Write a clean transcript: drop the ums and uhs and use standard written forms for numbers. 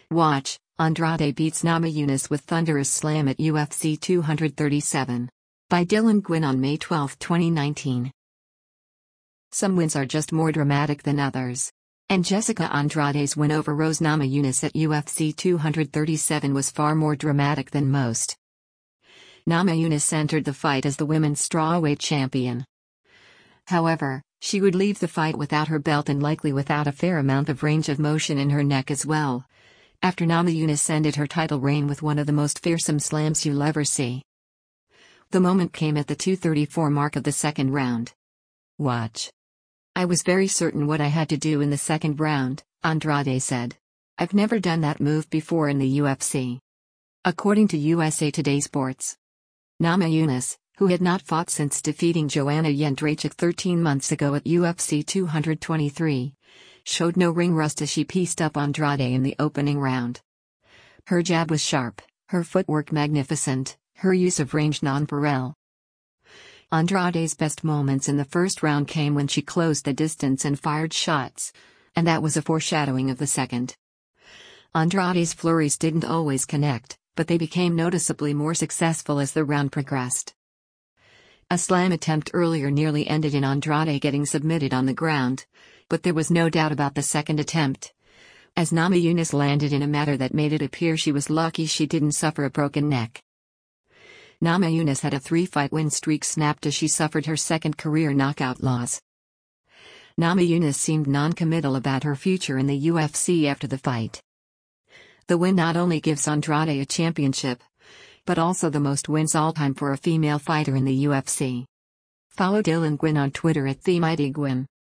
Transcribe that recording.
Watch, Andrade beats Namajunas with thunderous slam at UFC 237. By Dylan Gwynn on May 12, 2019. Some wins are just more dramatic than others. And Jessica Andrade's win over Rose Namajunas at UFC 237 was far more dramatic than most. Namajunas entered the fight as the women's strawweight champion. However, she would leave the fight without her belt and likely without a fair amount of range of motion in her neck as well, after Namajunas ended her title reign with one of the most fearsome slams you'll ever see. The moment came at the 2:34 mark of the second round. Watch. I was very certain what I had to do in the second round, Andrade said. I've never done that move before in the UFC. According to USA Today Sports. Namajunas, who had not fought since defeating Joanna Jędrzejczyk 13 months ago at UFC 223, showed no ring rust as she pieced up Andrade in the opening round. Her jab was sharp, her footwork magnificent, her use of range nonpareil. Andrade's best moments in the first round came when she closed the distance and fired shots, and that was a foreshadowing of the second. Andrade's flurries didn't always connect, but they became noticeably more successful as the round progressed. A slam attempt earlier nearly ended in Andrade getting submitted on the ground, but there was no doubt about the second attempt, as Namajunas landed in a manner that made it appear she was lucky she didn't suffer a broken neck. Namajunas had a 3-fight win streak snapped as she suffered her second career knockout loss. Namajunas seemed non-committal about her future in the UFC after the fight. The win not only gives Andrade a championship, but also the most wins all-time for a female fighter in the UFC. Follow Dylan Gwynn on Twitter at TheMightyGwynn.